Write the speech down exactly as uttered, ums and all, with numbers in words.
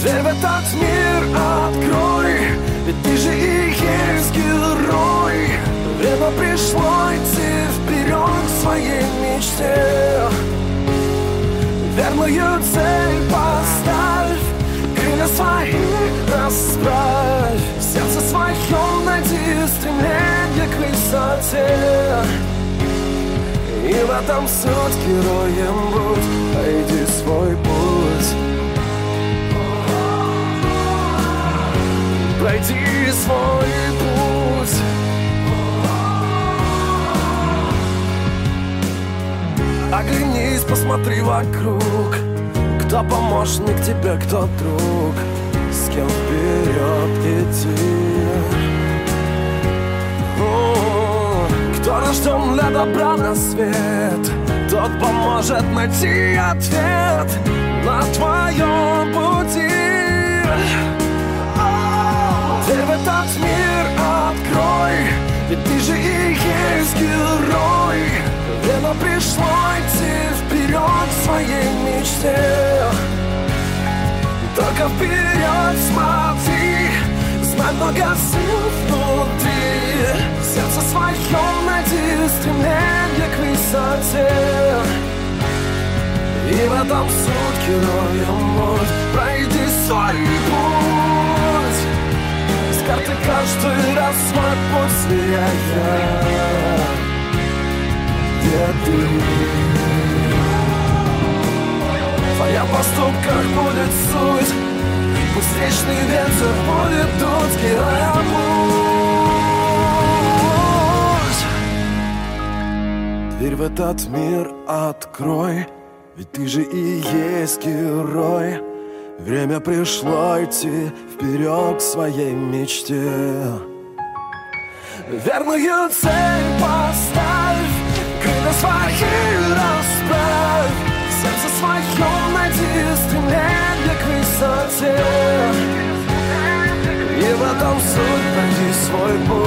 Дверь в этот мир открой, ведь ты же и есть герой. Время пришло идти вперед к своей мечте. Верную цель поставь, крылья свои расправь, в сердце своем найди стремление к высоте. И в этом суть, героем будь, пройди свой путь. Пройди свой путь. Оглянись, посмотри вокруг. Кто помощник тебе, кто друг, с кем вперед идти. О, кто рожден для добра на свет, тот поможет найти ответ на твоем пути. Дверь в этот мир открой, ведь ты же и есть герой. Время пришло идти вперед к своей мечте. Только вперед смотри, знай много сил внутри. В сердце своем найди стремление к высоте. И в этом суть, героем будь, пройди свой путь. С карты каждый раз свой путь сверяя. Где ты? В твоих поступках будет суть, пусть встречный ветер будет дуть, героя путь. Дверь в этот мир открой, ведь ты же и есть герой. Время пришло идти вперед к своей мечте. Верную цель поставь, крылья свои расправь, в сердце своем найди стремление к высоте. И в этом суть, пройди свой путь.